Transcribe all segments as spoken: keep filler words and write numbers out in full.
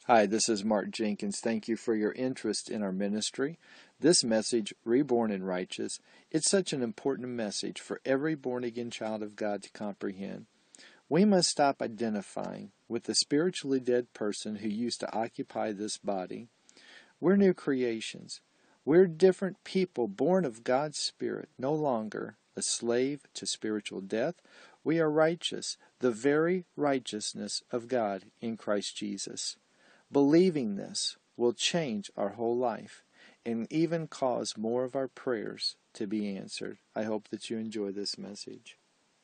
Hi, this is Mark Jenkins. Thank you for your interest in our ministry. This message, Reborn and Righteous, it's such an important message for every born-again child of God to comprehend. We must stop identifying with the spiritually dead person who used to occupy this body. We're new creations. We're different people born of God's Spirit, no longer a slave to spiritual death. We are righteous, the very righteousness of God in Christ Jesus. Believing this will change our whole life and even cause more of our prayers to be answered. I hope that you enjoy this message.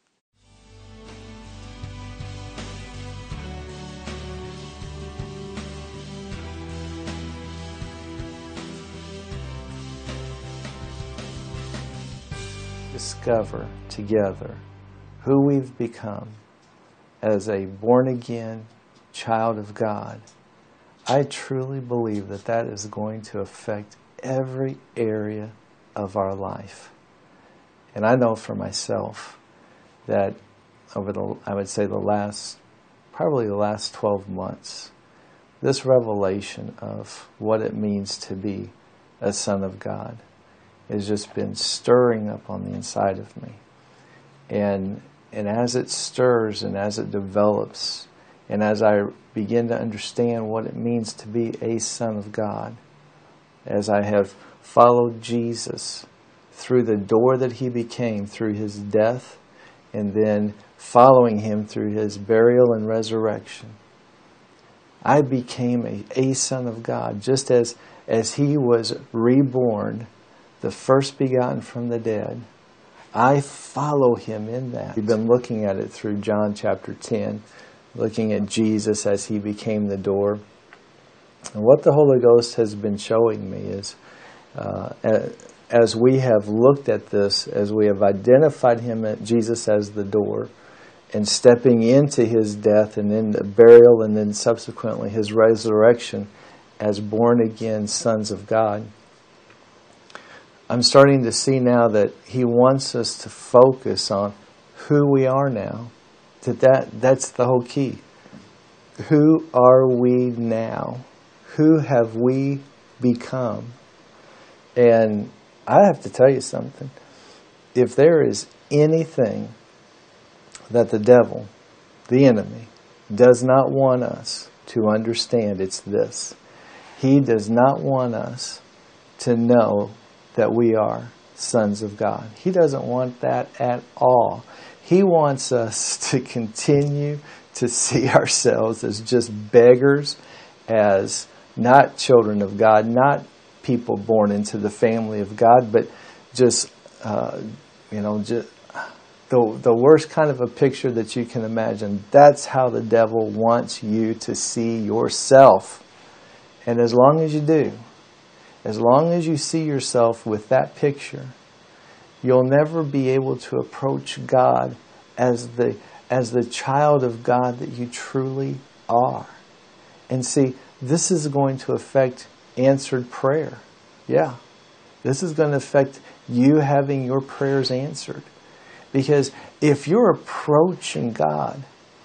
Discover together who we've become as a born-again child of God. I truly believe that that is going to affect every area of our life. And I know for myself that over the, I would say the last, probably the last twelve months, this revelation of what it means to be a son of God has just been stirring up on the inside of me. And, and as it stirs and as it develops, and as I begin to understand what it means to be a son of God, as I have followed Jesus through the door that he became through his death, and then following him through his burial and resurrection, I became a, a son of God, just as, as he was reborn, the first begotten from the dead. I follow him in that. We've been looking at it through John chapter ten, looking at Jesus as he became the door. And what the Holy Ghost has been showing me is, uh, as we have looked at this, as we have identified him, at Jesus as the door, and stepping into his death and then the burial and then subsequently his resurrection as born-again sons of God, I'm starting to see now that he wants us to focus on who we are now. That, that that's the whole key. Who are we now? Who have we become? And I have to tell you something. If there is anything that the devil, the enemy, does not want us to understand, it's this. He does not want us to know that we are sons of God. He doesn't want that at all. He wants us to continue to see ourselves as just beggars, as not children of God, not people born into the family of God, but just, uh, you know, just the, the worst kind of a picture that you can imagine. That's how the devil wants you to see yourself. And as long as you do, as long as you see yourself with that picture, you'll never be able to approach God as the as the child of God that you truly are. And see, this is going to affect answered prayer. Yeah. This is going to affect you having your prayers answered. Because if you're approaching God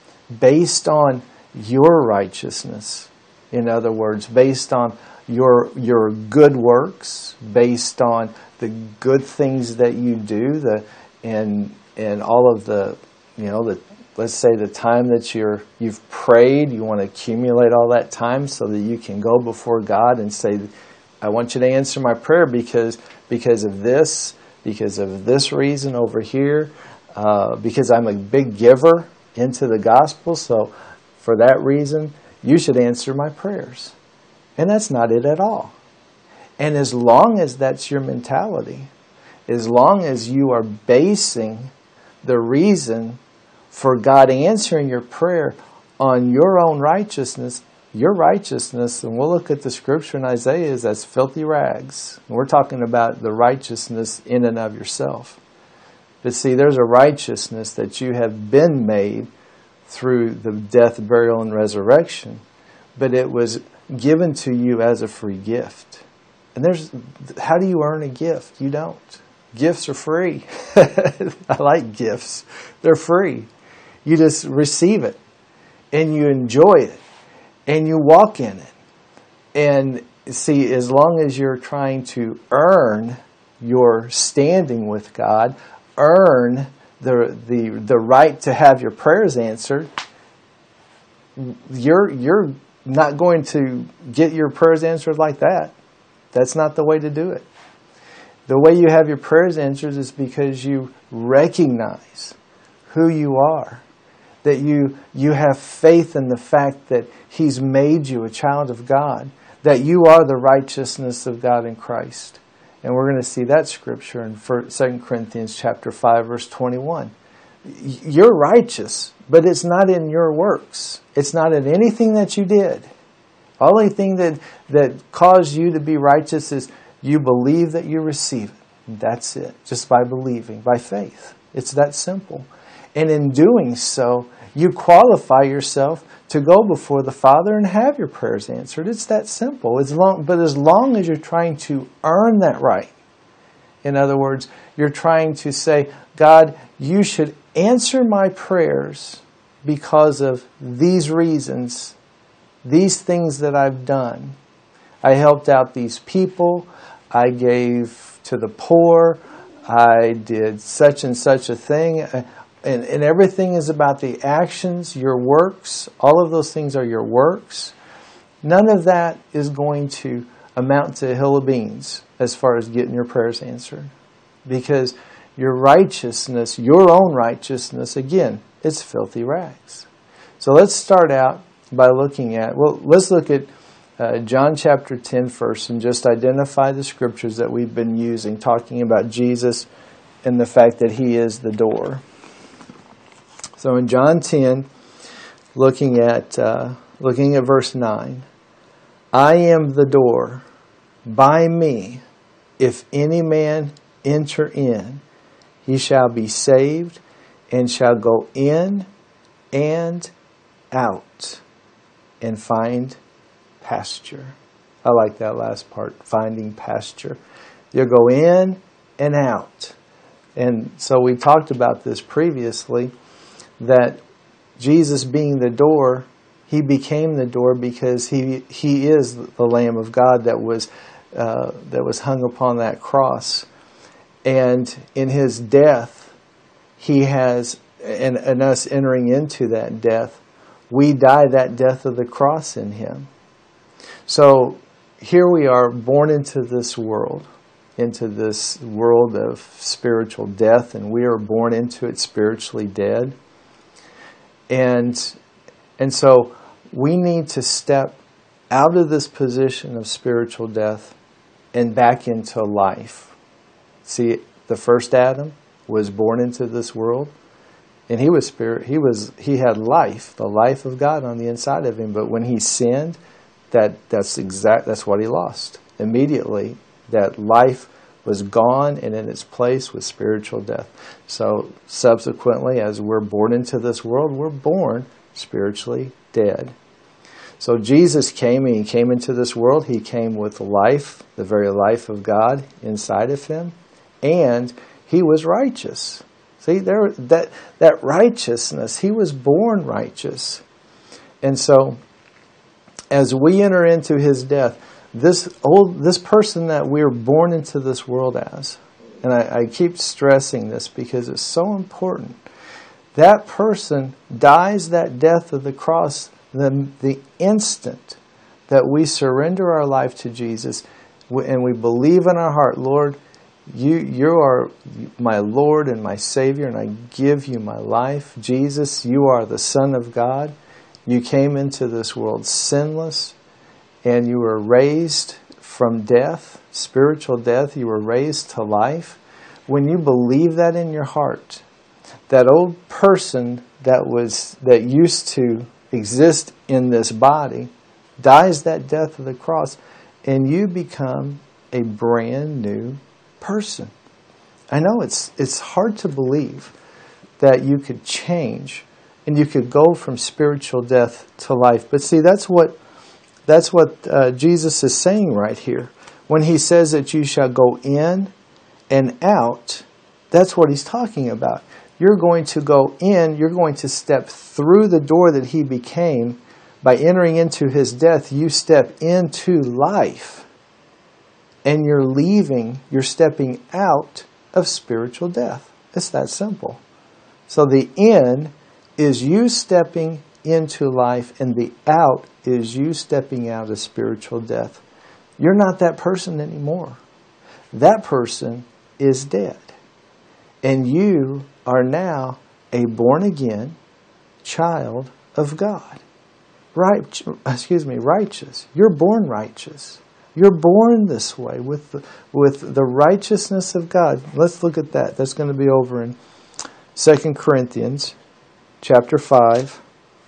based on your righteousness, in other words, based on your your good works, based on the good things that you do, the and and all of the, you know, the let's say the time that you're you've prayed, you want to accumulate all that time so that you can go before God and say, I want you to answer my prayer because because of this, because of this reason over here, uh, because I'm a big giver into the gospel, so for that reason, you should answer my prayers. And that's not it at all. And as long as that's your mentality, as long as you are basing the reason for God answering your prayer on your own righteousness, your righteousness, and we'll look at the scripture in Isaiah, is as filthy rags. And we're talking about the righteousness in and of yourself. But see, there's a righteousness that you have been made through the death, burial, and resurrection, but it was given to you as a free gift. And there's, how do you earn a gift? You don't. Gifts are free. I like gifts. They're free. You just receive it and you enjoy it. and you walk in it. And see, as long as you're trying to earn your standing with God, earn the the the right to have your prayers answered, you're you're not going to get your prayers answered like that. That's not the way to do it. The way you have your prayers answered is because you recognize who you are, that you you have faith in the fact that He's made you a child of God, that you are the righteousness of God in Christ. And we're going to see that scripture in Second Corinthians chapter five, verse twenty-one. You're righteous, but it's not in your works. It's not in anything that you did. The only thing that, that caused you to be righteous is you believe that you receive it. And that's it. Just by believing, by faith. It's that simple. And in doing so, you qualify yourself to go before the Father and have your prayers answered. It's that simple. It's long, but as long as you're trying to earn that right, in other words, you're trying to say, God, you should answer my prayers because of these reasons, these things that I've done. I helped out these people. I gave to the poor. I did such and such a thing. And, and everything is about the actions, your works. All of those things are your works. None of that is going to amount to a hill of beans as far as getting your prayers answered. Because your righteousness, your own righteousness, again, it's filthy rags. So let's start out by looking at, well, let's look at uh, John chapter ten first and just identify the scriptures that we've been using, talking about Jesus and the fact that He is the door. So in John ten, looking at uh, looking at verse nine, I am the door. By me, if any man enter in, he shall be saved, and shall go in and out and find pasture. I like that last part, finding pasture. You'll go in and out. And so we talked about this previously, that Jesus being the door, He became the door because He He is the Lamb of God that was uh, that was hung upon that cross. And in His death, He has, and, and us entering into that death, we die that death of the cross in Him. So here we are, born into this world, into this world of spiritual death, and we are born into it spiritually dead. And, and so we need to step out of this position of spiritual death and back into life. See, the first Adam was born into this world, and he was spirit. He was he had life, the life of God on the inside of him. But when he sinned, that that's exact. That's what he lost immediately. That life was gone, and in its place was spiritual death. So subsequently, as we're born into this world, we're born spiritually dead. So Jesus came, and He came into this world. He came with life, the very life of God inside of Him. And He was righteous. See, there that that righteousness, He was born righteous. And so, as we enter into His death, this old this person that we're born into this world as, and I, I keep stressing this because it's so important, that person dies that death of the cross the, the instant that we surrender our life to Jesus and we believe in our heart, Lord, You you are my Lord and my Savior, and I give You my life. Jesus, You are the Son of God. You came into this world sinless, and You were raised from death, spiritual death. You were raised to life. When you believe that in your heart, that old person that was that used to exist in this body dies that death of the cross, and you become a brand new person. I know it's it's hard to believe that you could change and you could go from spiritual death to life. But see, that's what that's what uh, Jesus is saying right here. When He says that you shall go in and out, that's what He's talking about. You're going to go in, you're going to step through the door that He became by entering into his death, you step into life. And you're leaving, you're stepping out of spiritual death. It's that simple. So the in is you stepping into life, and the out is you stepping out of spiritual death. You're not that person anymore. That person is dead. And you are now a born-again child of God. Right, excuse me, righteous. You're born righteous. You're born this way with the, with the righteousness of God. Let's look at that. That's going to be over in Second Corinthians chapter five.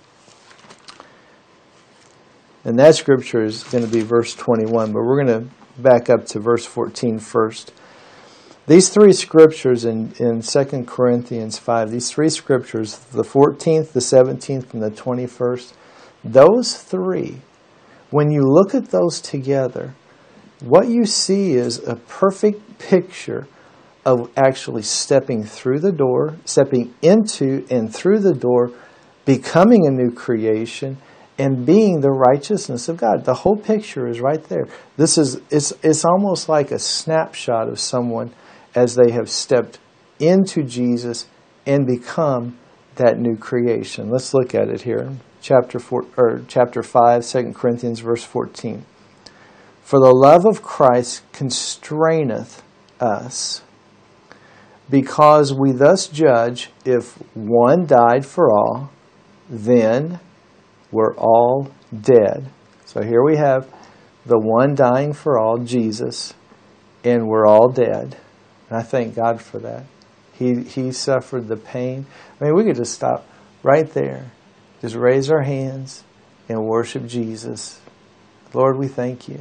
And that scripture is going to be verse twenty-one, but we're going to back up to verse fourteen first. These three scriptures in, in Second Corinthians five, these three scriptures, the fourteenth, the seventeenth, and the twenty-first, those three, when you look at those together, what you see is a perfect picture of actually stepping through the door, stepping into and through the door, becoming a new creation, and being the righteousness of God. The whole picture is right there. This is it's it's almost like a snapshot of someone as they have stepped into Jesus and become that new creation. Let's look at it here. Chapter four or chapter five, Second Corinthians, verse fourteen. For the love of Christ constraineth us, because we thus judge, if one died for all, then we're all dead. So here we have the one dying for all, Jesus, and we're all dead. And I thank God for that. He He suffered the pain. I mean, we could just stop right there. Just raise our hands and worship Jesus. Lord, we thank you.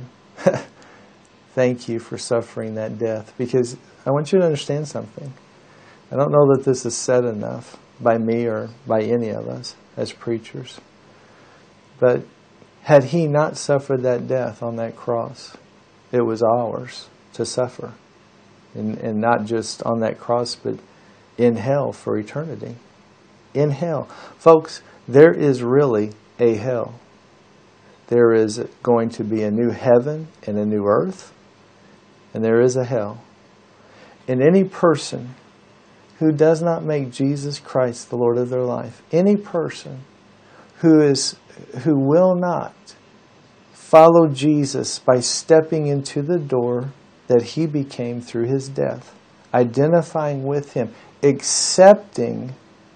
Thank you for suffering that death. Because I want you to understand something. I don't know that this is said enough by me or by any of us as preachers. But had he not suffered that death on that cross, it was ours to suffer. And, and not just on that cross, but in hell for eternity. In hell. Folks, there is really a hell. There is going to be a new heaven and a new earth. And there is a hell. And any person who does not make Jesus Christ the Lord of their life, any person who is who will not follow Jesus by stepping into the door that he became through his death, identifying with him, accepting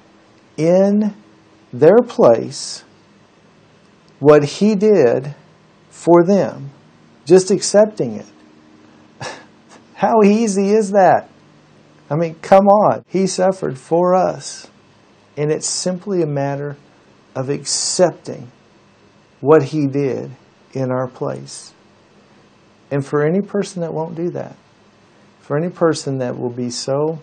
in their place what he did for them, just accepting it. How easy is that? I mean, come on. He suffered for us. And it's simply a matter of accepting what he did in our place. And for any person that won't do that, for any person that will be so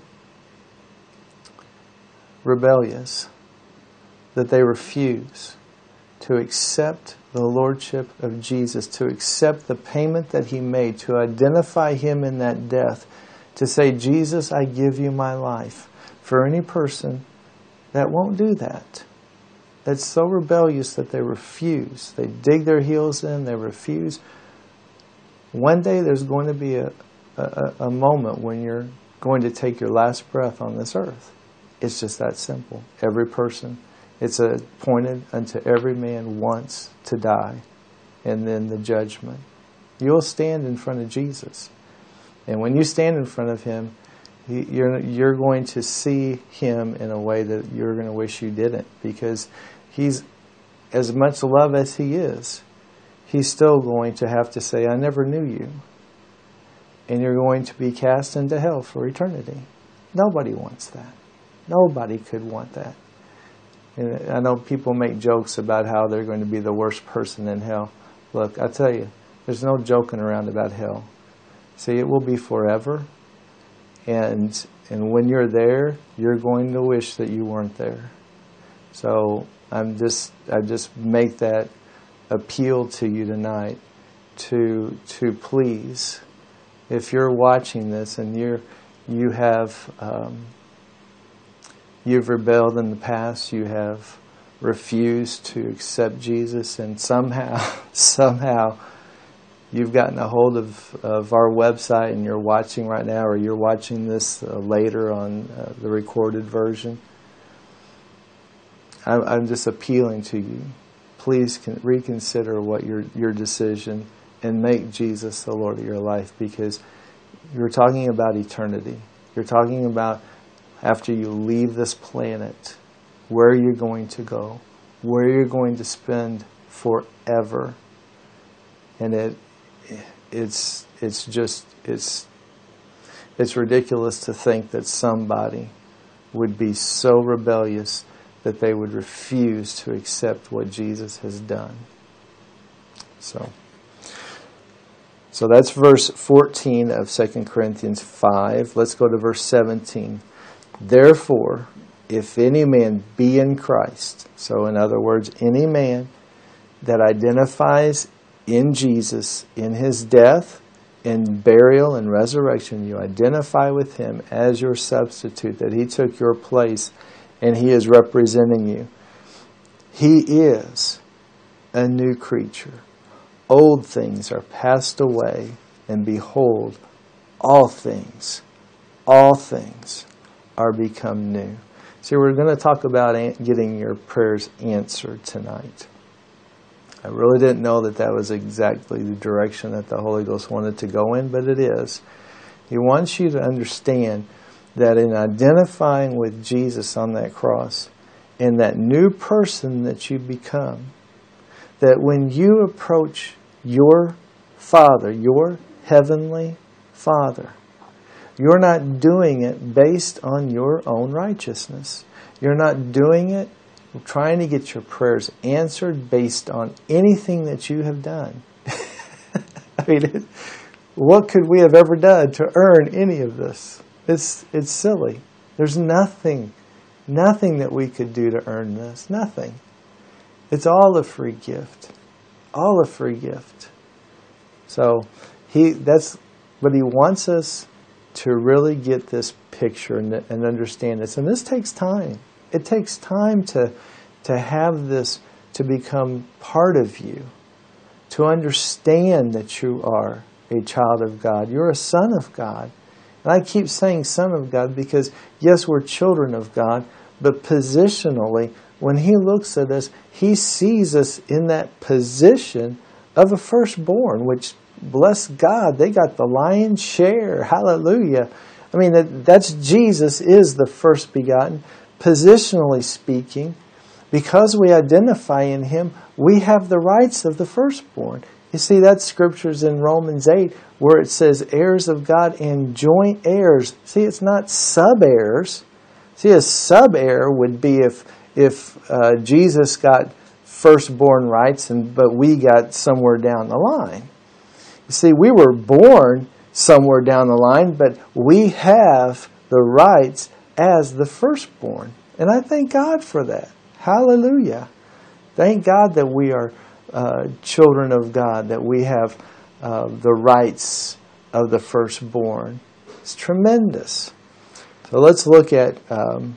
rebellious that they refuse to accept the lordship of Jesus, to accept the payment that he made, to identify him in that death, to say, Jesus, I give you my life. For any person that won't do that, that's so rebellious that they refuse. They dig their heels in, they refuse. One day there's going to be a, a, a moment when you're going to take your last breath on this earth. It's just that simple. Every person, it's appointed unto every man once to die, and then the judgment. You'll stand in front of Jesus. And when you stand in front of him, you're, you're going to see him in a way that you're going to wish you didn't, because he's, as much love as he is, he's still going to have to say, I never knew you. And you're going to be cast into hell for eternity. Nobody wants that. Nobody could want that. And I know people make jokes about how they're going to be the worst person in hell. Look, I tell you, there's no joking around about hell. See, it will be forever. And and when you're there, you're going to wish that you weren't there. So I'm just I just make that appeal to you tonight to to please, if you're watching this and you're you have um, you've rebelled in the past, you have refused to accept Jesus, and somehow, somehow, you've gotten a hold of, of our website and you're watching right now, or you're watching this uh, later on uh, the recorded version, I'm, I'm just appealing to you. Please con- reconsider what your your decision and make Jesus the Lord of your life, because you're talking about eternity. You're talking about after you leave this planet, where you're going to go, where you're going to spend forever. And it it's it's just it's it's ridiculous to think that somebody would be so rebellious that they would refuse to accept what Jesus has done. So So that's verse fourteen of Second Corinthians five. Let's go to verse seventeen. Therefore, if any man be in Christ, so in other words, any man that identifies in Jesus, in his death, in burial and resurrection, you identify with him as your substitute, that he took your place and he is representing you. He is a new creature. Old things are passed away, and behold, all things, all things are become new. See, we're going to talk about getting your prayers answered tonight. I really didn't know that that was exactly the direction that the Holy Ghost wanted to go in, but it is. He wants you to understand that in identifying with Jesus on that cross, in that new person that you become, that when you approach your Father, your heavenly Father, you're not doing it based on your own righteousness. You're not doing it trying to get your prayers answered based on anything that you have done. I mean, what could we have ever done to earn any of this? It's it's silly. There's nothing, nothing that we could do to earn this. Nothing. It's all a free gift. All a free gift. So he that's but he wants us to really get this picture and, and understand this. And this takes time. It takes time to to have this to become part of you, to understand that you are a child of God. You're a son of God. And I keep saying son of God because, yes, we're children of God, but positionally, when he looks at us, he sees us in that position of a firstborn, which, bless God, they got the lion's share. Hallelujah. I mean, that, that's Jesus is the first begotten. Positionally speaking, because we identify in him, we have the rights of the firstborn. You see, that scripture's in Romans eight, where it says heirs of God and joint heirs. See, it's not sub-heirs. See, a sub-heir would be if if uh, Jesus got firstborn rights, and but we got somewhere down the line. You see, we were born somewhere down the line, but we have the rights as the firstborn. And I thank God for that. Hallelujah. Thank God that we are uh, children of God, that we have uh, the rights of the firstborn. It's tremendous. So let's look at um,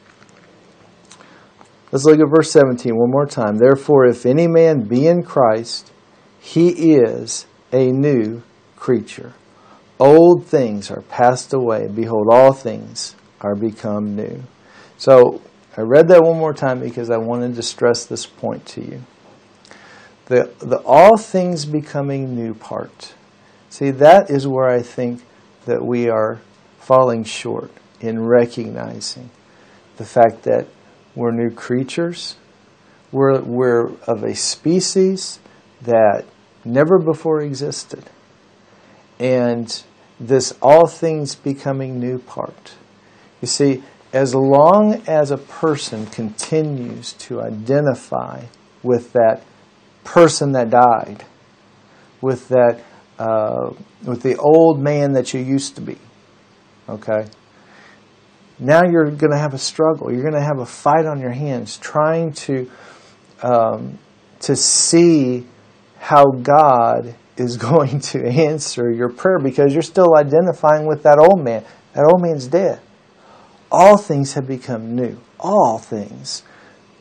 let's look at verse seventeen one more time. Therefore, if any man be in Christ, he is a new creature. Old things are passed away. Behold, all things are become new. So I read that one more time because I wanted to stress this point to you. The, the all things becoming new part. See, that is where I think that we are falling short in recognizing the fact that we're new creatures. We're, we're of a species that never before existed. And this all things becoming new part. You see, as long as a person continues to identify with that person that died, with that, uh, with the old man that you used to be, okay? Now you're going to have a struggle. You're going to have a fight on your hands, trying to um, to see how God is going to answer your prayer because you're still identifying with that old man. That old man's dead. All things have become new. All things.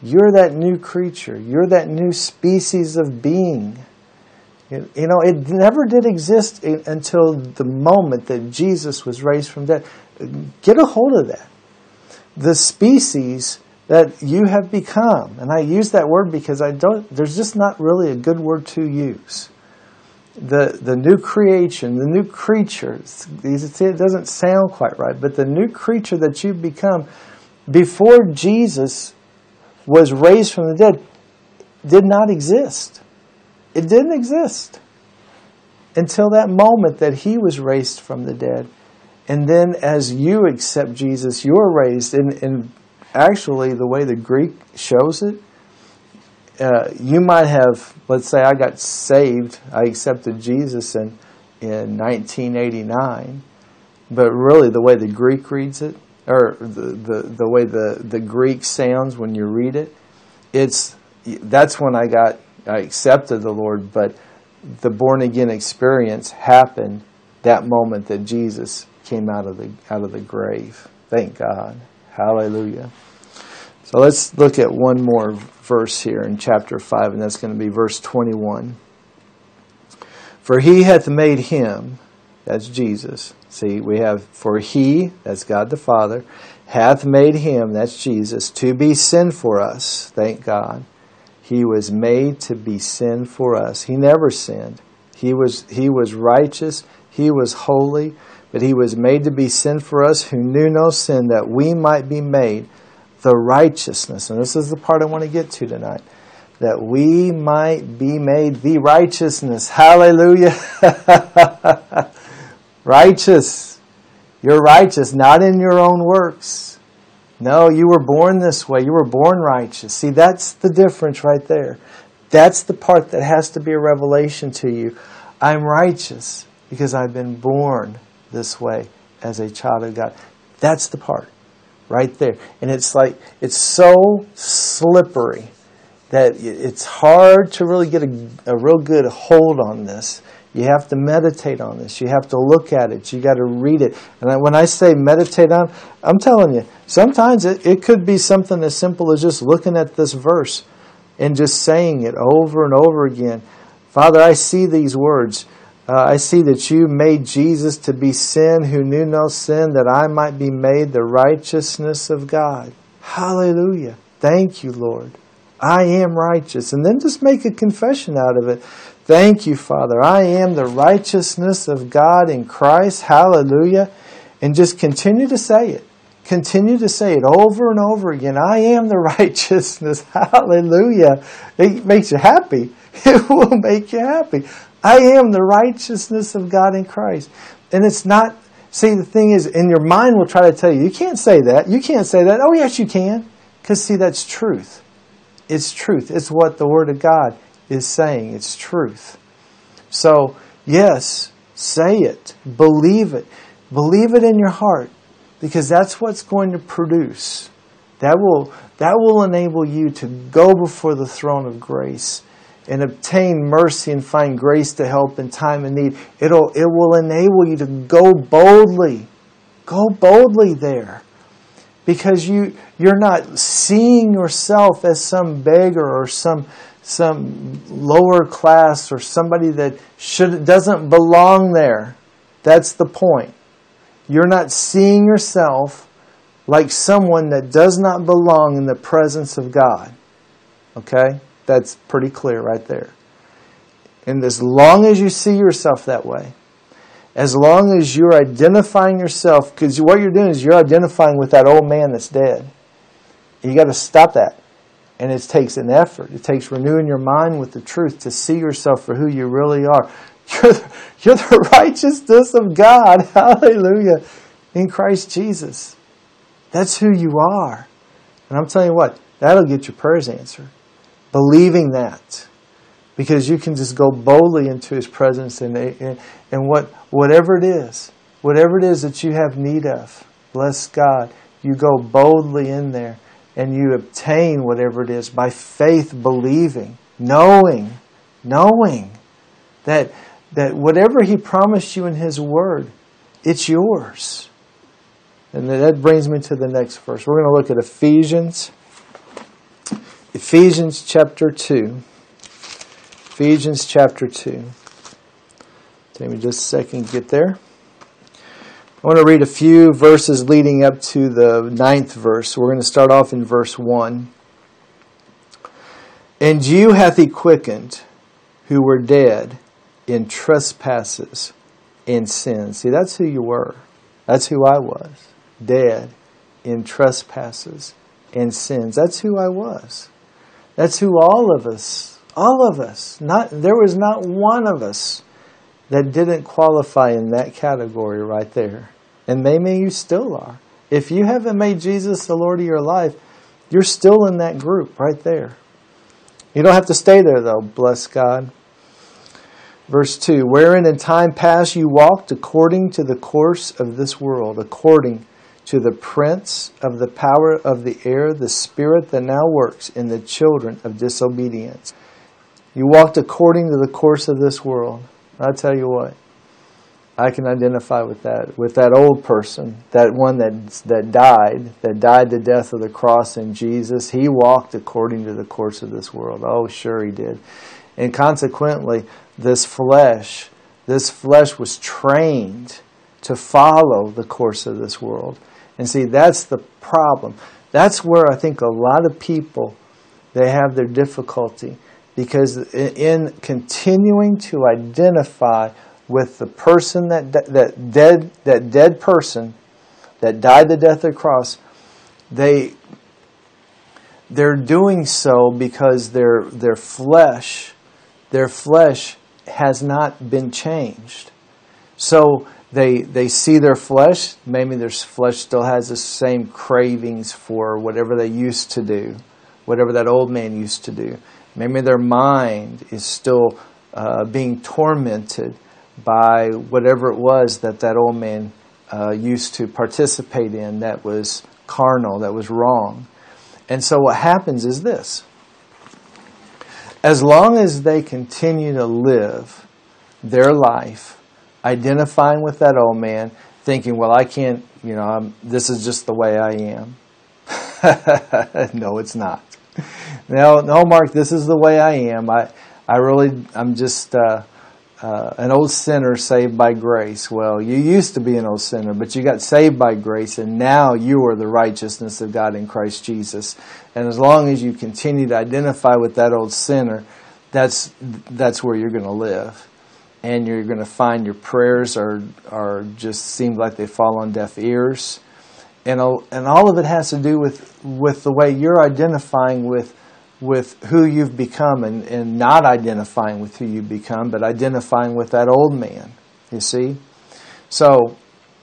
You're that new creature. You're that new species of being. You know, it never did exist until the moment that Jesus was raised from death. Get a hold of that. The species that you have become, and I use that word because I don't. There's just not really a good word to use. The the new creation, the new creature. It doesn't sound quite right, but the new creature that you've become before Jesus was raised from the dead did not exist. It didn't exist until that moment that he was raised from the dead. And then as you accept Jesus, you're raised. And, and actually, the way the Greek shows it, uh, you might have, let's say I got saved, I accepted Jesus in, in nineteen eighty-nine. But really, the way the Greek reads it, or the, the, the way the, the Greek sounds when you read it, it's that's when I got I accepted the Lord, but the born-again experience happened that moment that Jesus came out of the out of the grave. Thank God. Hallelujah. So let's look at one more verse here in chapter five, and that's going to be verse twenty-one. For he hath made him, that's Jesus. See, we have, for he, that's God the Father, hath made him, that's Jesus, to be sin for us. Thank God. He was made to be sin for us. He never sinned. He was he was righteous. He was holy. But he was made to be sin for us who knew no sin, that we might be made the righteousness. And this is the part I want to get to tonight. That we might be made the righteousness. Hallelujah. Righteous. You're righteous, not in your own works. No, you were born this way. You were born righteous. See, that's the difference right there. That's the part that has to be a revelation to you. I'm righteous because I've been born this way as a child of God. That's the part right there. And it's like, it's so slippery that it's hard to really get a, a real good hold on this. You have to meditate on this. You have to look at it. You got to read it. And I, when I say meditate on, I'm telling you, sometimes it, it could be something as simple as just looking at this verse and just saying it over and over again. Father, I see these words. Uh, I see that you made Jesus to be sin who knew no sin, that I might be made the righteousness of God. Hallelujah. Thank you, Lord. I am righteous. And then just make a confession out of it. Thank you, Father. I am the righteousness of God in Christ. Hallelujah. And just continue to say it. Continue to say it over and over again. I am the righteousness. Hallelujah. It makes you happy. It will make you happy. I am the righteousness of God in Christ. And it's not, see, the thing is, and your mind will try to tell you, you can't say that. You can't say that. Oh, yes, you can. Because, see, that's truth. It's truth. It's what the Word of God is saying. It's truth. So, yes, say it. Believe it. Believe it in your heart. Because that's what's going to produce. That will, that will enable you to go before the throne of grace and obtain mercy and find grace to help in time of need. It'll, it will enable you to go boldly. Go boldly there. Because you, you're not seeing yourself as some beggar or some, some lower class or somebody that should, doesn't belong there. That's the point. You're not seeing yourself like someone that does not belong in the presence of God. Okay? That's pretty clear right there. And as long as you see yourself that way, as long as you're identifying yourself, because what you're doing is you're identifying with that old man that's dead. You got to stop that. And it takes an effort. It takes renewing your mind with the truth to see yourself for who you really are. You're the, you're the righteousness of God. Hallelujah. In Christ Jesus. That's who you are. And I'm telling you what, that'll get your prayers answered. Believing that. Because you can just go boldly into His presence and, and, and what whatever it is, whatever it is that you have need of, bless God, you go boldly in there and you obtain whatever it is by faith, believing, knowing, knowing that, that whatever He promised you in His Word, it's yours. And that brings me to the next verse. We're going to look at Ephesians Ephesians chapter two. Ephesians chapter two. Take me just a second to get there. I want to read a few verses leading up to the ninth verse. We're going to start off in verse one. And you hath he quickened, who were dead in trespasses and sins. See, that's who you were. That's who I was. Dead in trespasses and sins. That's who I was. That's who all of us, all of us, not there was not one of us that didn't qualify in that category right there. And maybe you still are. If you haven't made Jesus the Lord of your life, you're still in that group right there. You don't have to stay there though, bless God. Verse two, wherein in time past you walked according to the course of this world, according to the prince of the power of the air, the spirit that now works in the children of disobedience. You walked according to the course of this world. I'll tell you what, I can identify with that, with that old person, that one that that died, that died the death of the cross in Jesus. He walked according to the course of this world. Oh, sure he did. And consequently, this flesh, this flesh was trained to follow the course of this world. And see, that's the problem. That's where I think a lot of people, they have their difficulty. Because in continuing to identify with the person that that dead that dead person that died the death of the cross, they they're doing so because their their flesh their flesh has not been changed. So they they see their flesh, maybe their flesh still has the same cravings for whatever they used to do, whatever that old man used to do. Maybe their mind is still uh, being tormented by whatever it was that that old man uh, used to participate in that was carnal, that was wrong. And so what happens is this. As long as they continue to live their life identifying with that old man, thinking, well, I can't, you know, I'm, this is just the way I am. No, it's not. No, no, Mark, this is the way I am. I, I really, I'm just uh, uh, an old sinner saved by grace. Well, you used to be an old sinner, but you got saved by grace, and now you are the righteousness of God in Christ Jesus. And as long as you continue to identify with that old sinner, that's that's where you're going to live. And you're going to find your prayers are are just seem like they fall on deaf ears. And and all of it has to do with, with the way you're identifying with with who you've become and, and not identifying with who you've become, but identifying with that old man, you see? So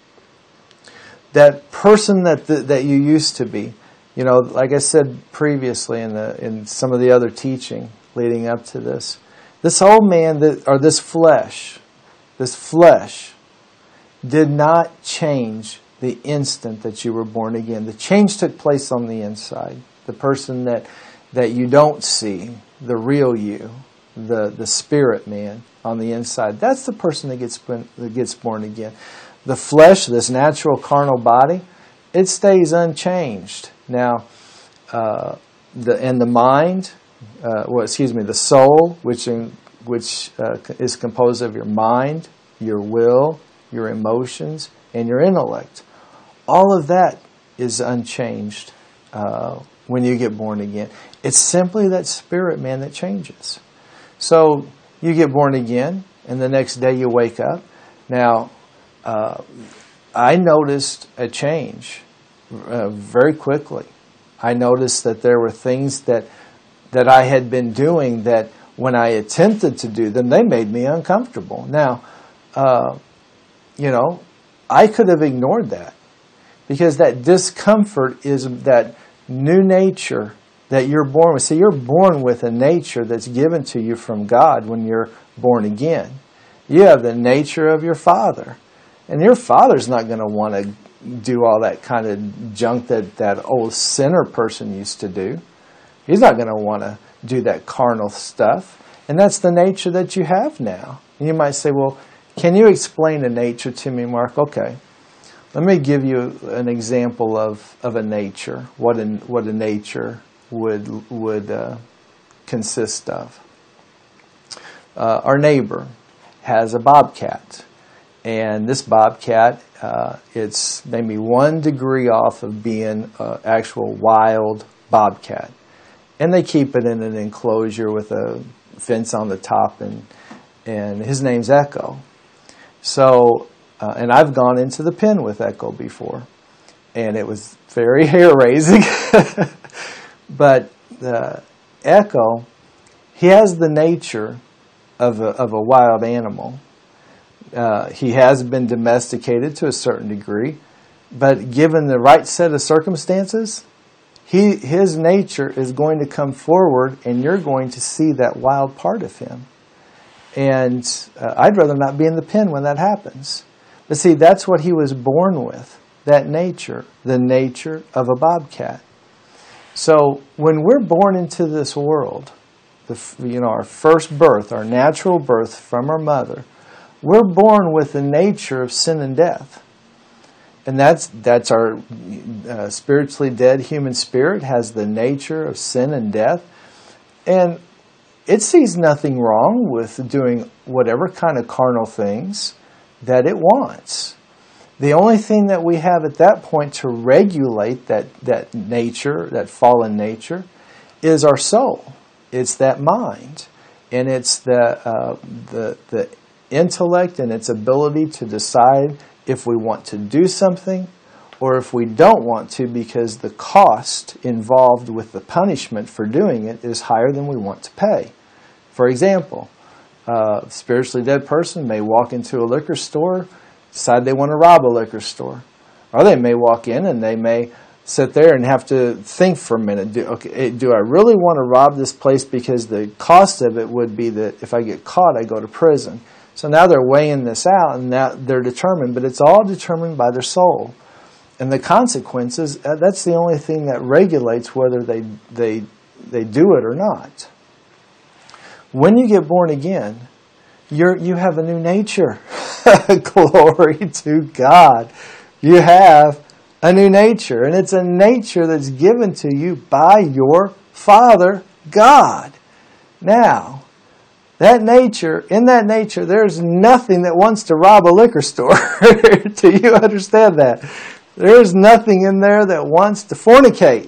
that person that the, that you used to be, you know, like I said previously in the in some of the other teaching leading up to this, this old man that or this flesh, this flesh did not change the instant that you were born again. The change took place on the inside. The person that that you don't see, the real you, the the spirit man on the inside. That's the person that gets that gets born again. The flesh, this natural carnal body, it stays unchanged. Now, uh, the and the mind, uh, well, excuse me, the soul, which in, which uh, is composed of your mind, your will, your emotions, and your intellect. All of that is unchanged uh, when you get born again. It's simply that spirit man that changes. So you get born again, and the next day you wake up. Now, uh, I noticed a change uh, very quickly. I noticed that there were things that that I had been doing that when I attempted to do them, they made me uncomfortable. Now, uh, you know, I could have ignored that. Because that discomfort is that new nature that you're born with. See, you're born with a nature that's given to you from God when you're born again. You have the nature of your father. And your father's not going to want to do all that kind of junk that that old sinner person used to do. He's not going to want to do that carnal stuff. And that's the nature that you have now. And you might say, well, can you explain the nature to me, Mark? Okay. Let me give you an example of, of a nature, what a, what a nature would would uh, consist of. Uh, our neighbor has a bobcat, and this bobcat, uh, it's maybe one degree off of being an actual wild bobcat, and they keep it in an enclosure with a fence on the top, and and his name's Echo. So, uh, and I've gone into the pen with Echo before, and it was very hair-raising. But uh, Echo, he has the nature of a, of a wild animal. Uh, he has been domesticated to a certain degree, but given the right set of circumstances, he his nature is going to come forward, and you're going to see that wild part of him. And uh, I'd rather not be in the pen when that happens. But see, that's what he was born with, that nature, the nature of a bobcat. So when we're born into this world, the, you know, our first birth, our natural birth from our mother, we're born with the nature of sin and death. And that's that's our uh, spiritually dead human spirit has the nature of sin and death. And it sees nothing wrong with doing whatever kind of carnal things that it wants. The only thing that we have at that point to regulate that, that nature, that fallen nature, is our soul. It's that mind. And it's the, uh, the, the intellect and its ability to decide if we want to do something or if we don't want to, because the cost involved with the punishment for doing it is higher than we want to pay. For example, a spiritually dead person may walk into a liquor store, decide they want to rob a liquor store. Or they may walk in and they may sit there and have to think for a minute. Do, okay, do I really want to rob this place, because the cost of it would be that if I get caught, I go to prison. So now they're weighing this out, and now they're determined, but it's all determined by their soul. And the consequences, that's the only thing that regulates whether they they they do it or not. When you get born again, you're you have a new nature. Glory to God. You have a new nature, and it's a nature that's given to you by your Father God. Now, that nature, in that nature, there's nothing that wants to rob a liquor store. Do you understand that? There's nothing in there that wants to fornicate.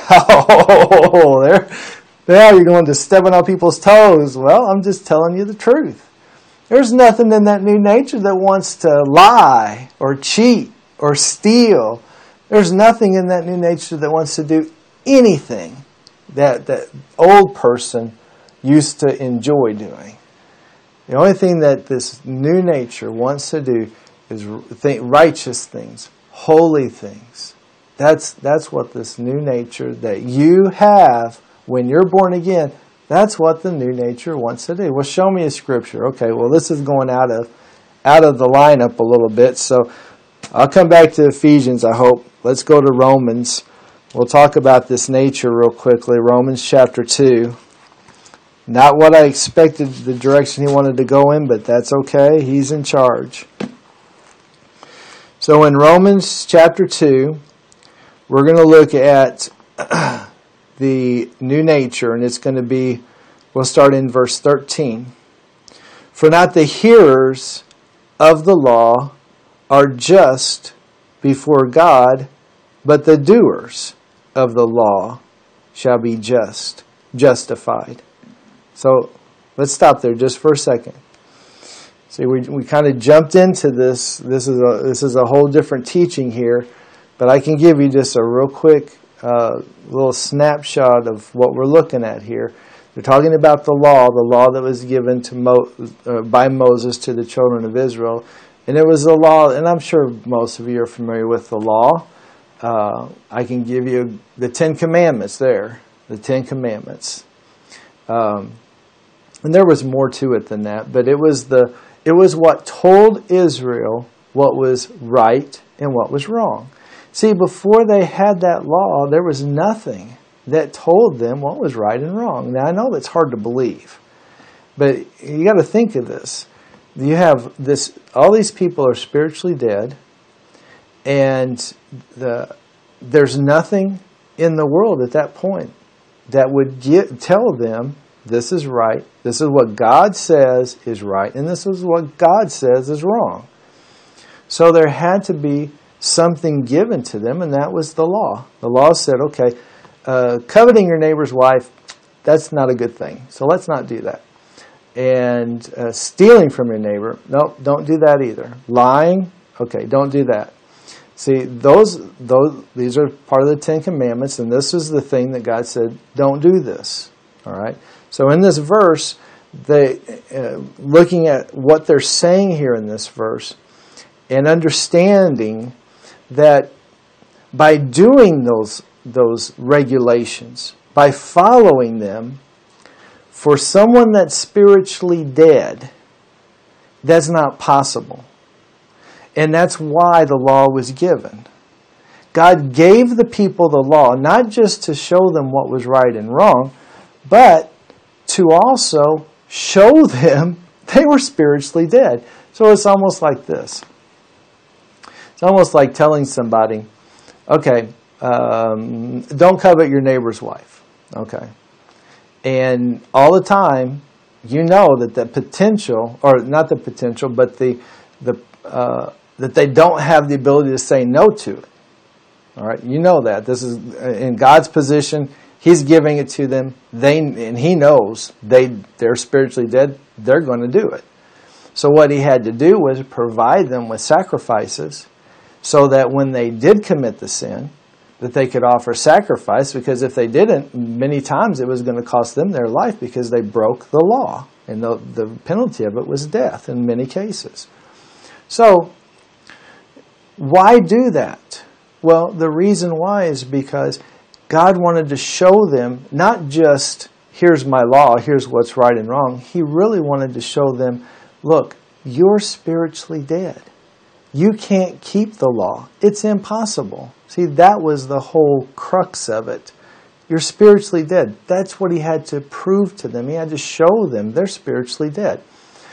Oh, there, there you're going to stepping on people's toes. Well, I'm just telling you the truth. There's nothing in that new nature that wants to lie or cheat or steal. There's nothing in that new nature that wants to do anything that that old person used to enjoy doing. The only thing that this new nature wants to do is think righteous things, holy things. That's that's what this new nature that you have when you're born again, that's what the new nature wants to do. Well, show me a scripture. Okay, well, this is going out of out of the lineup a little bit, so I'll come back to Ephesians, I hope. Let's go to Romans. We'll talk about this nature real quickly. Romans chapter two. Not what I expected, the direction he wanted to go in, but that's okay. He's in charge. So in Romans chapter two, we're going to look at the new nature, and it's going to be, we'll start in verse thirteen. For not the hearers of the law are just before God, but the doers of the law shall be just, justified. So let's stop there just for a second. See, we we kind of jumped into this. This is a this is a whole different teaching here, but I can give you just a real quick uh, little snapshot of what we're looking at here. They're talking about the law, the law that was given to Mo, uh, by Moses to the children of Israel, and it was a law. And I'm sure most of you are familiar with the law. Uh, I can give you the Ten Commandments there, the Ten Commandments. Um, and there was more to it than that, but it was the it was what told Israel what was right and what was wrong. See, before they had that law, there was nothing that told them what was right and wrong. Now, I know that's hard to believe, but you got to think of this. You have this, all these people are spiritually dead, and the there's nothing in the world at that point that would get, tell them, this is right, this is what God says is right, and this is what God says is wrong. So there had to be something given to them, and that was the law. The law said, okay, uh, coveting your neighbor's wife, that's not a good thing, so let's not do that. And uh, stealing from your neighbor, no, don't do that either. Lying, okay, don't do that. See, those, those, these are part of the Ten Commandments, and this is the thing that God said, don't do this. All right? So in this verse, they, uh, looking at what they're saying here in this verse, and understanding that by doing those, those regulations, by following them, for someone that's spiritually dead, that's not possible. And that's why the law was given. God gave the people the law, not just to show them what was right and wrong, but to also show them they were spiritually dead. So it's almost like this. It's almost like telling somebody, okay, um, don't covet your neighbor's wife. Okay. And all the time, you know that the potential, or not the potential, but the the uh, that they don't have the ability to say no to it. All right, you know that. This is in God's position. He's giving it to them. They and He knows they they're spiritually dead. They're going to do it. So what He had to do was provide them with sacrifices, so that when they did commit the sin, that they could offer sacrifice, because if they didn't, many times it was going to cost them their life because they broke the law. And the, the penalty of it was death in many cases. So, why do that? Well, the reason why is because God wanted to show them, not just, here's my law, here's what's right and wrong. He really wanted to show them, look, you're spiritually dead. You can't keep the law. It's impossible. See, that was the whole crux of it. You're spiritually dead. That's what He had to prove to them. He had to show them they're spiritually dead.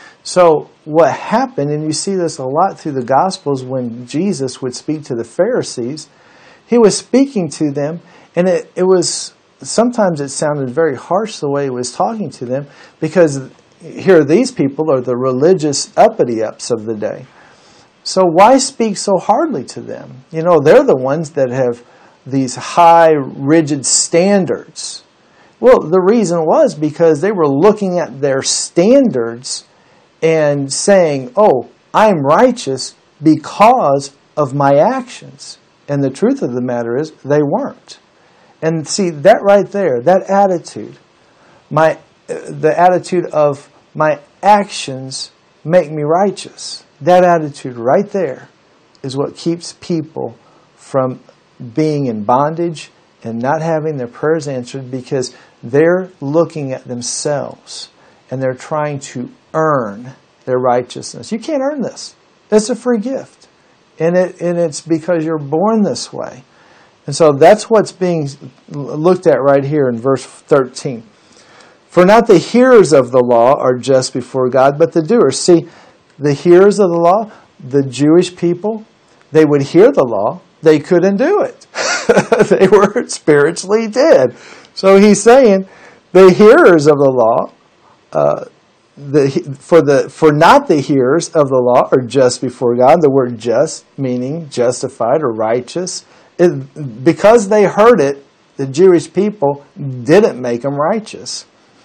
So what happened, and you see this a lot through the Gospels when Jesus would speak to the Pharisees, He was speaking to them, and it, it was, sometimes it sounded very harsh the way He was talking to them, because here these people are the religious uppity-ups of the day. So why speak so hardly to them? You know, they're the ones that have these high, rigid standards. Well, the reason was because they were looking at their standards and saying, oh, I'm righteous because of my actions. And the truth of the matter is, they weren't. And see, that right there, that attitude, my, the attitude of my actions make me righteous. That attitude right there is what keeps people from being in bondage and not having their prayers answered, because they're looking at themselves and they're trying to earn their righteousness. You can't earn this. It's a free gift. And it and it's because you're born this way. And so that's what's being looked at right here in verse thirteen. For not the hearers of the law are just before God, but the doers. See, the hearers of the law, the Jewish people, they would hear the law, they couldn't do it. They were spiritually dead. So he's saying the hearers of the law, uh, the for the for not the hearers of the law are just before God. The word just meaning justified or righteous. It, because they heard it, the Jewish people didn't make them righteous.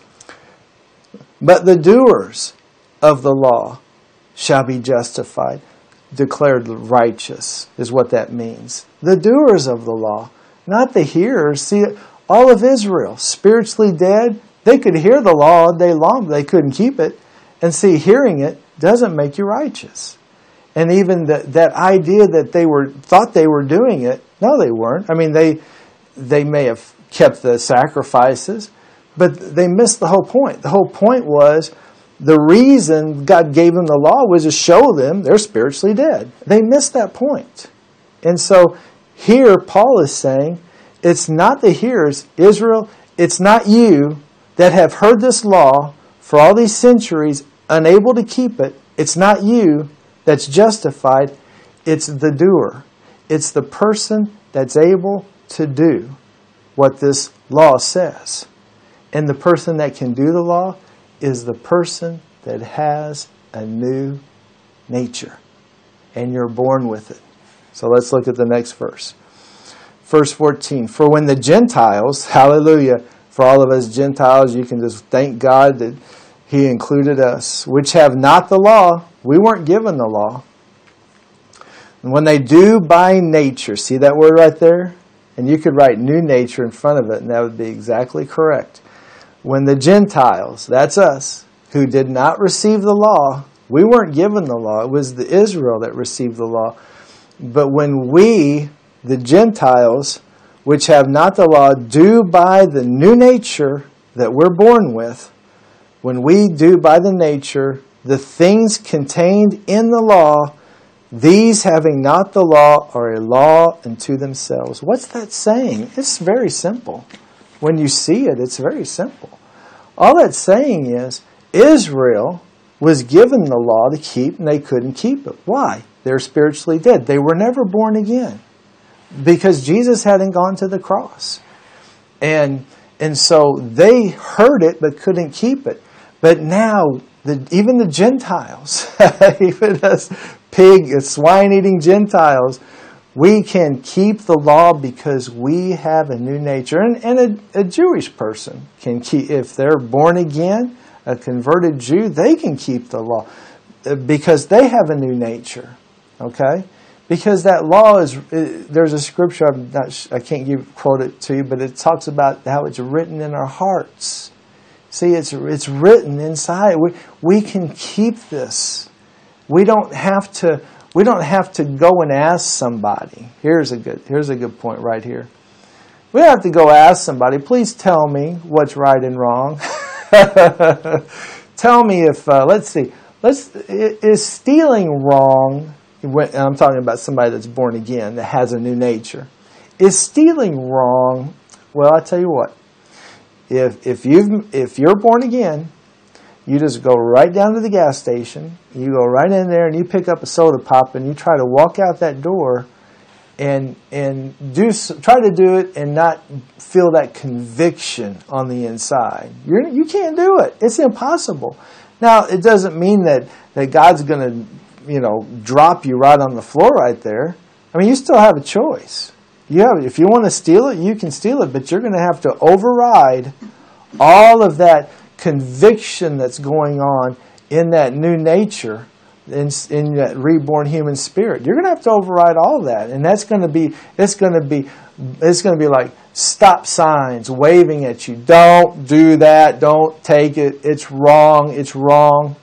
But the doers of the law shall be justified, declared righteous, is what that means. The doers of the law, not the hearers. See, all of Israel, spiritually dead, they could hear the law all day long, but they couldn't keep it. And see, hearing it doesn't make you righteous. And even the, that idea that they were thought they were doing it, no, they weren't. I mean, they they may have kept the sacrifices, but they missed the whole point. The whole point was, the reason God gave them the law was to show them they're spiritually dead. They missed that point. And so here Paul is saying, it's not the hearers, Israel, it's not you that have heard this law for all these centuries, unable to keep it. It's not you that's justified. It's the doer. It's the person that's able to do what this law says. And the person that can do the law is the person that has a new nature. And you're born with it. So let's look at the next verse. Verse fourteen. For when the Gentiles, hallelujah, for all of us Gentiles, you can just thank God that He included us, which have not the law. We weren't given the law. And when they do by nature, see that word right there? And you could write new nature in front of it, and that would be exactly correct. When the Gentiles, that's us, who did not receive the law, we weren't given the law. It was the Israel that received the law. But when we, the Gentiles, which have not the law, do by the new nature that we're born with, when we do by the nature the things contained in the law, these having not the law are a law unto themselves. What's that saying? It's very simple. When you see it, it's very simple. All that's saying is Israel was given the law to keep and they couldn't keep it. Why? They're spiritually dead. They were never born again because Jesus hadn't gone to the cross. And, and so they heard it but couldn't keep it. But now, the, even the Gentiles, even us pig, swine-eating Gentiles, we can keep the law because we have a new nature. And, and a, a Jewish person can keep, if they're born again, a converted Jew, they can keep the law because they have a new nature. Okay? Because that law is, there's a scripture, I'm not, I can't give, quote it to you, but it talks about how it's written in our hearts. See, it's it's written inside. We we can keep this. We don't have to we don't have to go and ask somebody. Here's a good here's a good point right here. We don't have to go ask somebody, please tell me what's right and wrong. Tell me if uh, let's see. Let's is stealing wrong? And I'm talking about somebody that's born again, that has a new nature. Is stealing wrong? Well, I tell you what. If if you if you're born again, you just go right down to the gas station. You go right in there and you pick up a soda pop and you try to walk out that door, and and do try to do it and not feel that conviction on the inside. You you can't do it. It's impossible. Now it doesn't mean that that God's going to you know drop you right on the floor right there. I mean, you still have a choice. You have, if you want to steal it, you can steal it, but you're going to have to override all of that conviction that's going on in that new nature, in, in that reborn human spirit. You're going to have to override all that, and that's going to be it's going to be it's going to be like stop signs waving at you. Don't do that. Don't take it. It's wrong. It's wrong.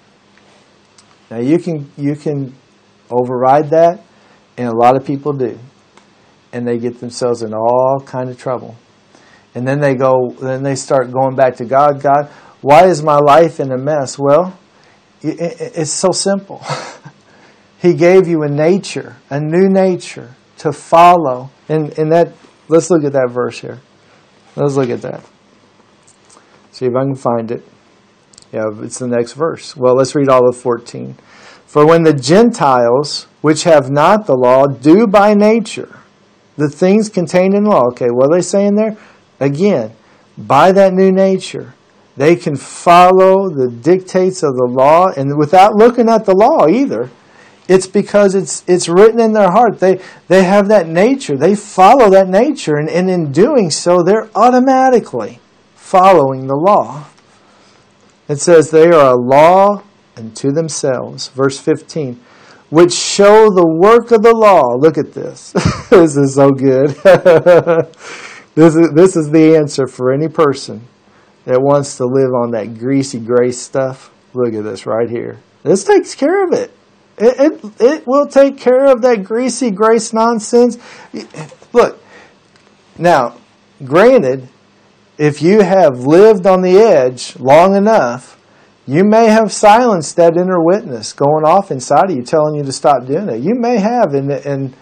Now you can you can override that, and a lot of people do. And they get themselves in all kind of trouble. And then they go, then they start going back to God. God, why is my life in a mess? Well, it's so simple. He gave you a nature, a new nature to follow. And, and that, let's look at that verse here. Let's look at that. See if I can find it. Yeah, it's the next verse. Well, let's read all of fourteen. For when the Gentiles, which have not the law, do by nature the things contained in the law. Okay, what are they saying there? Again, by that new nature, they can follow the dictates of the law and without looking at the law either. It's because it's it's written in their heart. They they have that nature. They follow that nature, and, and in doing so, they're automatically following the law. It says they are a law unto themselves. Verse fifteen. Which show the work of the law. Look at this. This is so good. This is this is the answer for any person that wants to live on that greasy grace stuff. Look at this right here. This takes care of it. It, it, it will take care of that greasy grace nonsense. Look, now, granted, if you have lived on the edge long enough, you may have silenced that inner witness going off inside of you, telling you to stop doing it. You may have, and, and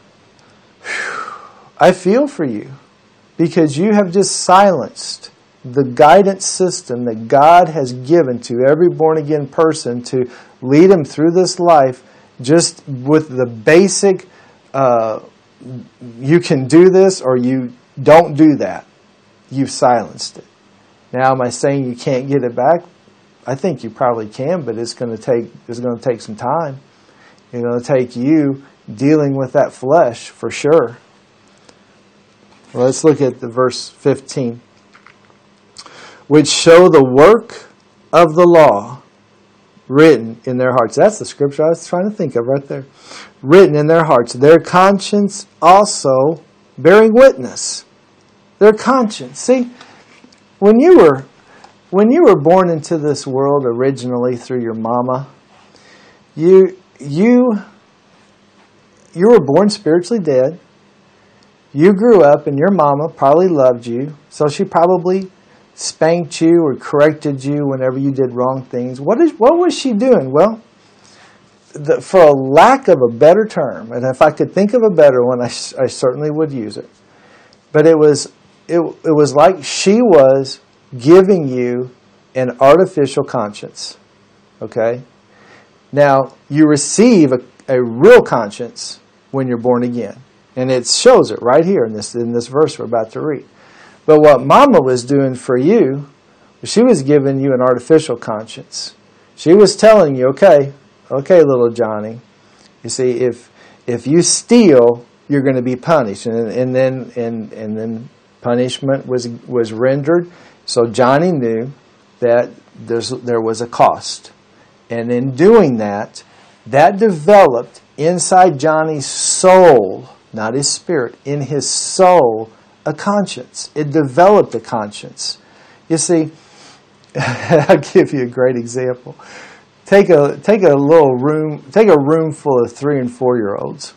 whew, I feel for you because you have just silenced the guidance system that God has given to every born-again person to lead them through this life just with the basic, uh, you can do this or you don't do that. you've silenced it. Now, am I saying you can't get it back? I think you probably can, but it's going to take it's going to take some time. It's going to take you dealing with that flesh for sure. Well, let's look at the verse fifteen. Which show the work of the law written in their hearts. That's the scripture I was trying to think of right there. Written in their hearts. Their conscience also bearing witness. Their conscience. See, when you were when you were born into this world originally through your mama, you you you were born spiritually dead. You grew up and your mama probably loved you, so she probably spanked you or corrected you whenever you did wrong things. What is what was she doing? Well, the, for a lack of a better term, and if I could think of a better one, I, I certainly would use it. But it was it it was like she was giving you an artificial conscience. Okay? Now, you receive a, a real conscience when you're born again. And it shows it right here in this in this verse we're about to read. But what Mama was doing for you, she was giving you an artificial conscience. She was telling you, okay, okay, little Johnny, you see, if if you steal, you're going to be punished, and, and then and and then punishment was was rendered. So Johnny knew that there's there was a cost, and in doing that, that developed inside Johnny's soul, not his spirit, in his soul, a conscience. It developed a conscience. You see, I'll give you a great example. Take a take a little room, take a room full of three and four year olds.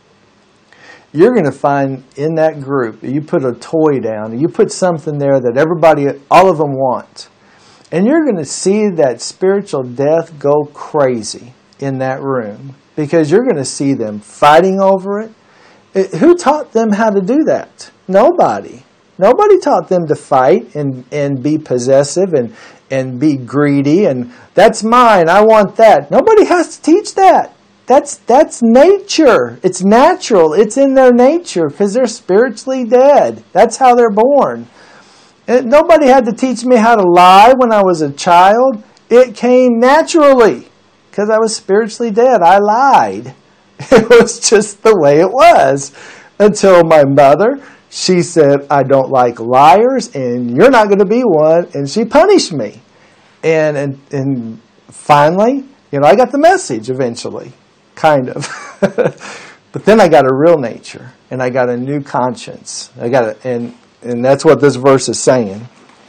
You're going to find in that group, you put a toy down, you put something there that everybody, all of them want. And you're going to see that spiritual death go crazy in that room because you're going to see them fighting over it. It, who taught them how to do that? Nobody. Nobody taught them to fight and, and be possessive and, and be greedy and that's mine, I want that. Nobody has to teach that. That's that's nature. It's natural. It's in their nature because they're spiritually dead. That's how they're born. And nobody had to teach me how to lie when I was a child. It came naturally because I was spiritually dead. I lied. It was just the way it was until my mother, she said, I don't like liars and you're not going to be one. And she punished me. And, and, and finally, you know, I got the message eventually. Kind of. But then I got a real nature and I got a new conscience. I got a, and and that's what this verse is saying.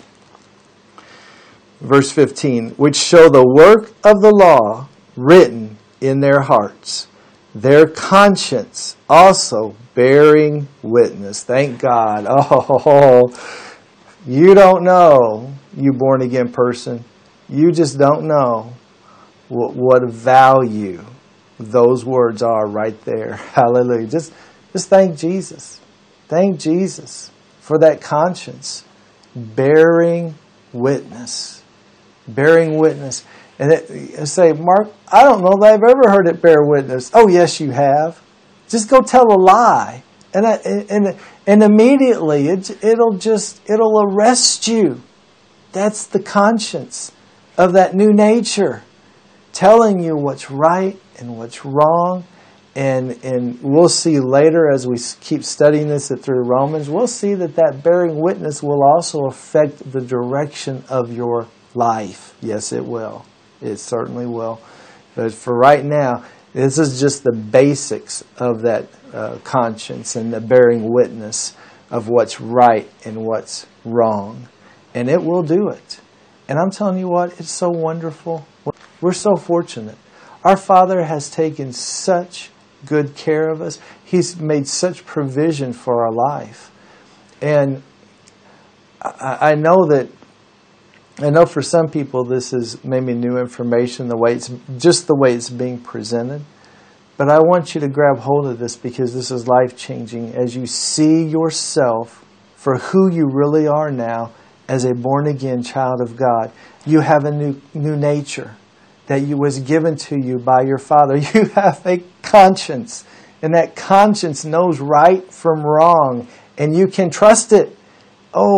Verse fifteen, which show the work of the law written in their hearts, their conscience also bearing witness. Thank God. Oh, you don't know, you born again person. You just don't know what, what value those words are right there. Hallelujah. Just, just thank Jesus. Thank Jesus for that conscience. Bearing witness. Bearing witness. And it, say, Mark, I don't know that I've ever heard it bear witness. Oh, yes, you have. Just go tell a lie. And, I, and, and immediately it, it'll just, it'll arrest you. That's the conscience of that new nature. Telling you what's right and what's wrong. And and we'll see later as we keep studying this through Romans, we'll see that that bearing witness will also affect the direction of your life. Yes, it will. It certainly will. But for right now, this is just the basics of that uh, conscience and the bearing witness of what's right and what's wrong. And it will do it. And I'm telling you what, it's so wonderful. We're so fortunate. Our Father has taken such good care of us. He's made such provision for our life. And I, I know that, I know for some people this is maybe new information, the way it's, just the way it's being presented. But I want you to grab hold of this because this is life-changing as you see yourself for who you really are now as a born-again child of God. You have a new new nature that you was given to you by your Father. You have a conscience, and that conscience knows right from wrong, and you can trust it. Oh,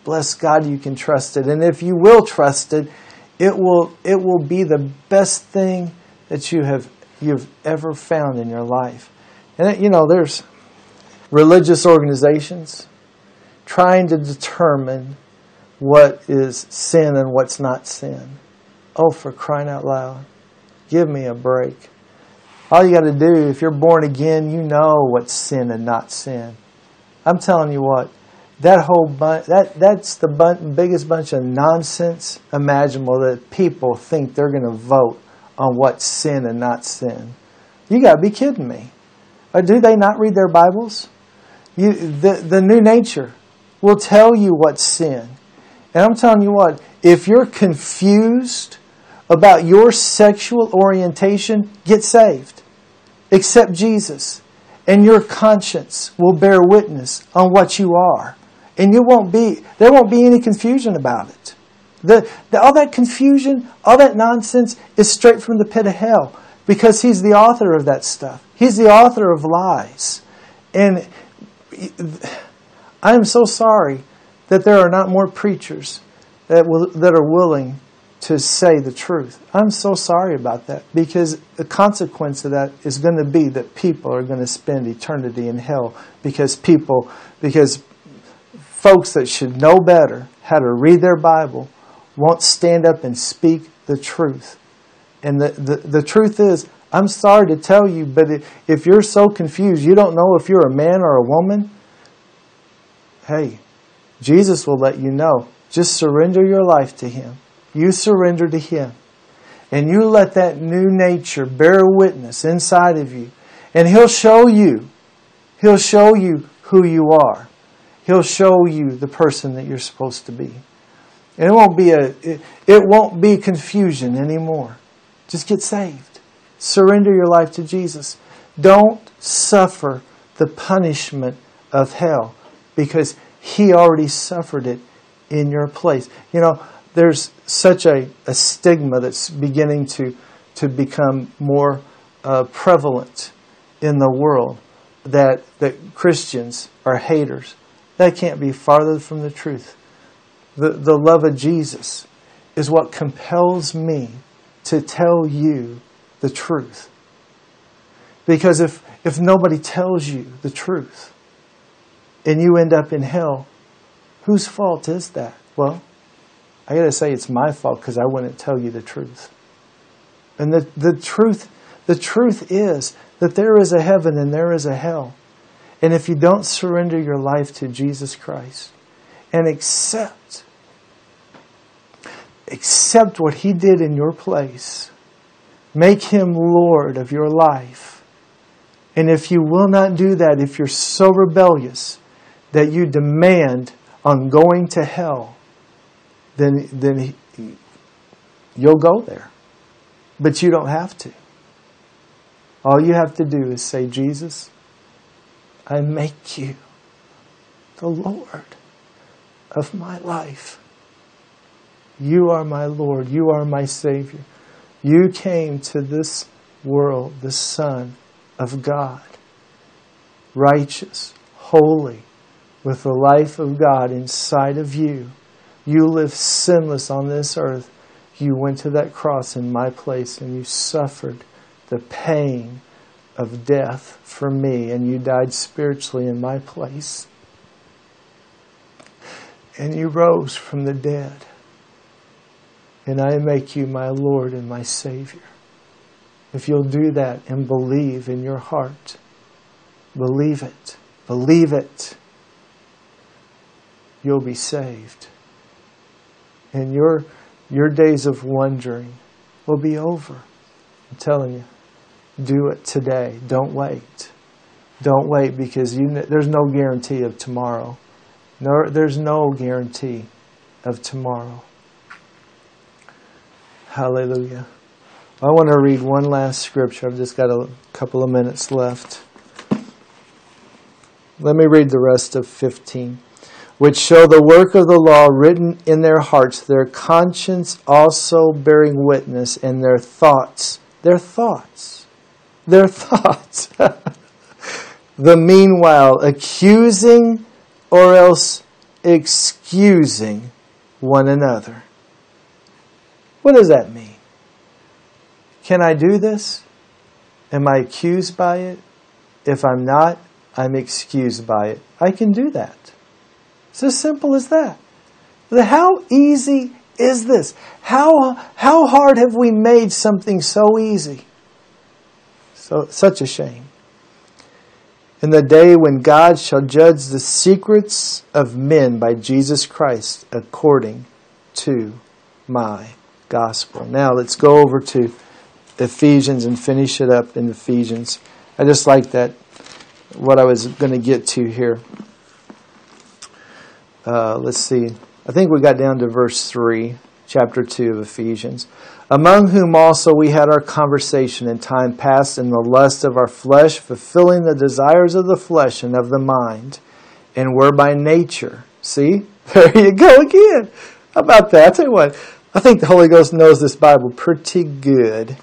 bless God, you can trust it. And if you will trust it, it will it will be the best thing that you have you've ever found in your life. And you know, there's religious organizations trying to determine what is sin and what's not sin. Oh, for crying out loud. Give me a break. All you got to do, if you're born again, you know what's sin and not sin. I'm telling you what, that whole bunch, that, that's the bun- biggest bunch of nonsense imaginable that people think they're going to vote on what's sin and not sin. You got to be kidding me. Or do they not read their Bibles? You, the, the new nature will tell you what's sin. And I'm telling you what, if you're confused about your sexual orientation, get saved. Accept Jesus. And your conscience will bear witness on what you are. And you won't be, there won't be any confusion about it. The, the, all that confusion, all that nonsense is straight from the pit of hell. Because He's the author of that stuff. He's the author of lies. And I am so sorry that there are not more preachers that will, that are willing to say the truth. I'm so sorry about that, because the consequence of that is going to be that people are going to spend eternity in hell because people, because folks that should know better how to read their Bible won't stand up and speak the truth. And the, the, the truth is, I'm sorry to tell you, but if you're so confused, you don't know if you're a man or a woman, hey, Jesus will let you know. Just surrender your life to Him. You surrender to Him. And you let that new nature bear witness inside of you. And He'll show you. He'll show you who you are. He'll show you the person that you're supposed to be. And it won't be a it, it won't be confusion anymore. Just get saved. Surrender your life to Jesus. Don't suffer the punishment of hell, because He already suffered it in your place. You know, there's such a, a stigma that's beginning to, to become more uh, prevalent in the world, that, that Christians are haters. That can't be farther from the truth. The, the love of Jesus is what compels me to tell you the truth. Because if, if nobody tells you the truth and you end up in hell, whose fault is that? Well, I got to say it's my fault, because I wouldn't tell you the truth. And the, the truth the truth is that there is a heaven and there is a hell. And if you don't surrender your life to Jesus Christ and accept accept what He did in your place, make Him Lord of your life. And if you will not do that, if you're so rebellious that you demand on going to hell, then then he, you'll go there. But you don't have to. All you have to do is say, Jesus, I make you the Lord of my life. You are my Lord. You are my Savior. You came to this world, the Son of God, righteous, holy, with the life of God inside of you. You lived sinless on this earth. You went to that cross in my place and you suffered the pain of death for me, and you died spiritually in my place. And you rose from the dead. And I make you my Lord and my Savior. If you'll do that and believe in your heart, believe it, believe it, you'll be saved. And your, your days of wondering will be over. I'm telling you, do it today. Don't wait. Don't wait, because you, there's no guarantee of tomorrow. No, there's no guarantee of tomorrow. Hallelujah. I want to read one last scripture. I've just got a couple of minutes left. Let me read the rest of fifteen. Which show the work of the law written in their hearts, their conscience also bearing witness, and their thoughts, their thoughts, their thoughts. The meanwhile accusing or else excusing one another. What does that mean? Can I do this? Am I accused by it? If I'm not, I'm excused by it. I can do that. It's as simple as that. How easy is this? How, how hard have we made something so easy? So, such a shame. In the day when God shall judge the secrets of men by Jesus Christ according to my gospel. Now let's go over to Ephesians and finish it up in Ephesians. I just like that, what I was going to get to here. Uh, let's see. I think we got down to verse three, chapter two of Ephesians. Among whom also we had our conversation in time past in the lust of our flesh, fulfilling the desires of the flesh and of the mind, and were by nature. See? There you go again. How about that? I'll tell you what. I think the Holy Ghost knows this Bible pretty good.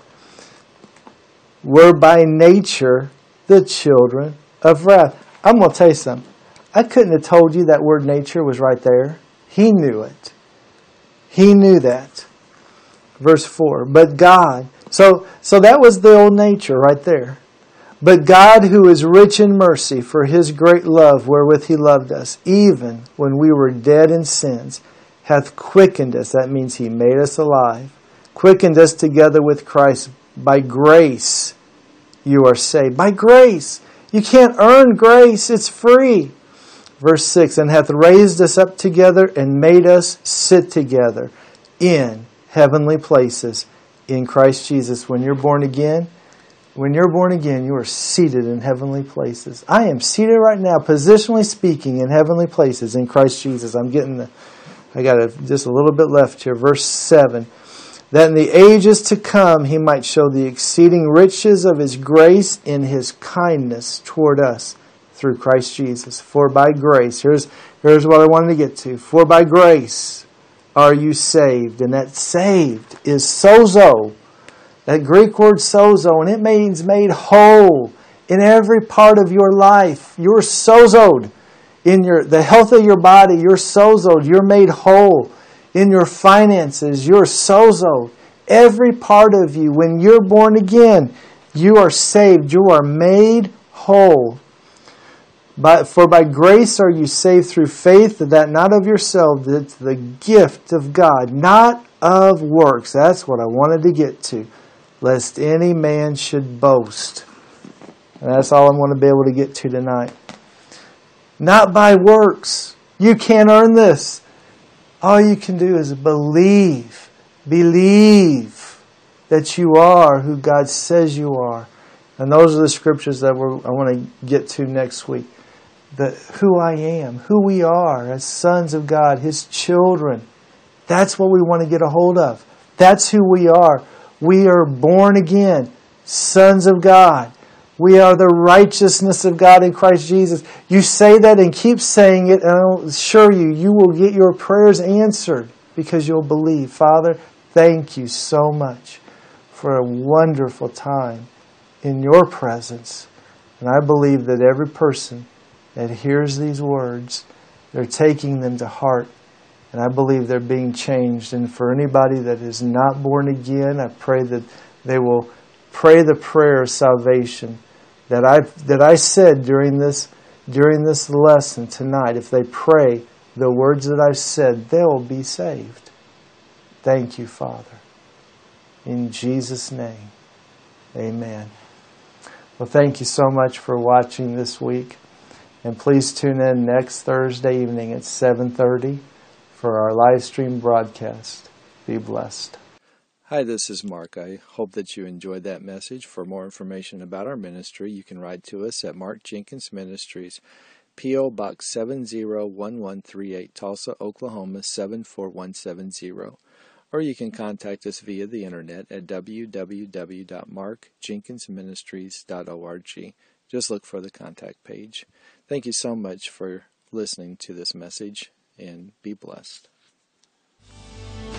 Were by nature the children of wrath. I'm going to tell you something. I couldn't have told you that word nature was right there. He knew it. He knew that. Verse four. But God. So, so that was the old nature right there. But God, who is rich in mercy, for His great love wherewith He loved us, even when we were dead in sins, hath quickened us. That means He made us alive. Quickened us together with Christ. By grace you are saved. By grace. You can't earn grace. It's free. Verse six, and hath raised us up together and made us sit together in heavenly places in Christ Jesus. When you're born again, when you're born again, you are seated in heavenly places. I am seated right now, positionally speaking, in heavenly places in Christ Jesus. I'm getting the, I got a, just a little bit left here. Verse seven, that in the ages to come He might show the exceeding riches of His grace in His kindness toward us through Christ Jesus. For by grace, here's, here's what I wanted to get to. For by grace are you saved. And that saved is sozo. That Greek word sozo. And it means made whole in every part of your life. You're sozoed. In your the health of your body, you're sozoed. You're made whole. In your finances, you're sozoed. Every part of you, when you're born again, you are saved. You are made whole. But for by grace are you saved through faith, that not of yourselves, it's the gift of God, not of works. That's what I wanted to get to. Lest any man should boast. And that's all I'm going to be able to get to tonight. Not by works. You can't earn this. All you can do is believe. Believe that you are who God says you are. And those are the scriptures that we're, I want to get to next week. The, who I am, who we are as sons of God, His children. That's what we want to get a hold of. That's who we are. We are born again, sons of God. We are the righteousness of God in Christ Jesus. You say that and keep saying it, and I'll assure you, you will get your prayers answered because you'll believe. Father, thank you so much for a wonderful time in your presence. And I believe that every person that hears these words, they're taking them to heart. And I believe they're being changed. And for anybody that is not born again, I pray that they will pray the prayer of salvation that I that I said during this during this lesson tonight. If they pray the words that I've said, they'll be saved. Thank you, Father. In Jesus' name, amen. Well, thank you so much for watching this week. And please tune in next Thursday evening at seven thirty for our live stream broadcast. Be blessed. Hi, this is Mark. I hope that you enjoyed that message. For more information about our ministry, you can write to us at Mark Jenkins Ministries, P O Box seven zero one one three eight, Tulsa, Oklahoma seven four one seven zero. Or you can contact us via the internet at w w w dot mark jenkins ministries dot org. Just look for the contact page. Thank you so much for listening to this message, and be blessed.